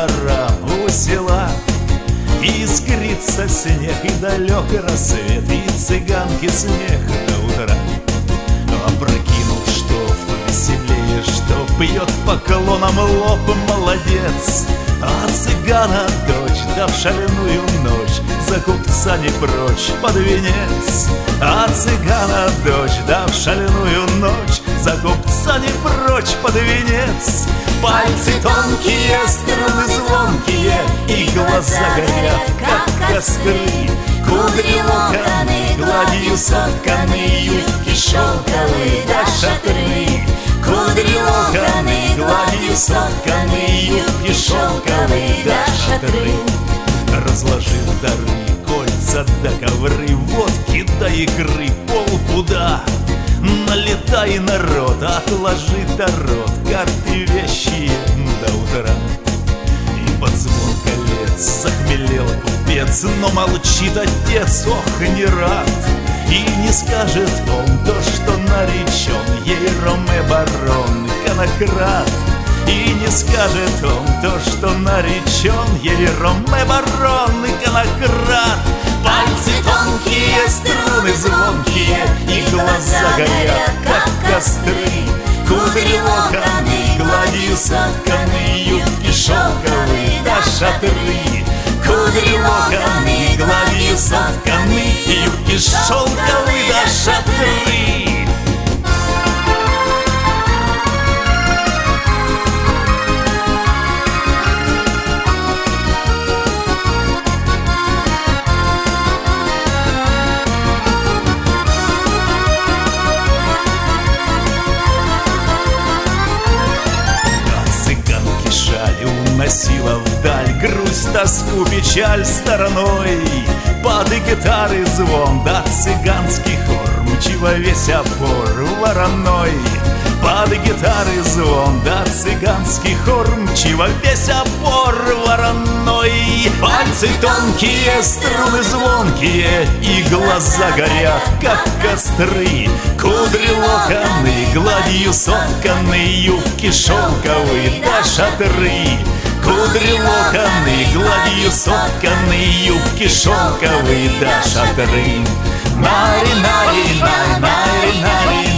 пора у села. Искрится снег и далек рассвет, и цыганки смех до утра. Опрокинув штоф повеселее, что пьет поклоном лоб молодец. А цыгана дочь, да в шальную ночь, за купца не прочь под венец. А цыгана дочь, да в шальную ночь, за купца не прочь под венец. Пальцы тонкие, струны звонкие, и глаза горят, как костры. Кудри локоны, гладью сотканы, юбки шелковые да шатры. Кудри локоны, гладью сотканы, юбки шелковые да шатры. Разложив дары, кольца да ковры, водки да икры полпуда. Налетай, народ, отложи тарот, карты вещи до утра. И под звон колец захмелел купец, но молчит отец, ох, не рад. И не скажет он то, что наречен ей Роме-барон конократ. И не скажет он то, что наречен ей Роме-барон конократ. Пальцы тонкие, струны звонкие, и глаза горят, как костры. Кудри локоны, гладью сотканы, юбки шелковые да шатры. Кудри локоны, гладью сотканы, юбки шелковые да шатры. Уносила вдаль грусть, тоску, печаль стороной. Под гитары звон, да цыганский хор, мчи во весь опор вороной. Под гитары звон, да цыганский хор, мчи во весь опор вороной. Пальцы тонкие, струны звонкие, и глаза горят, как костры. Кудри локоны, гладью сотканы, юбки шелковые да шатры. Кудри локоны, гладью сотканы, юбки шелковые да шатры. Нари-нари-най, нари-нари.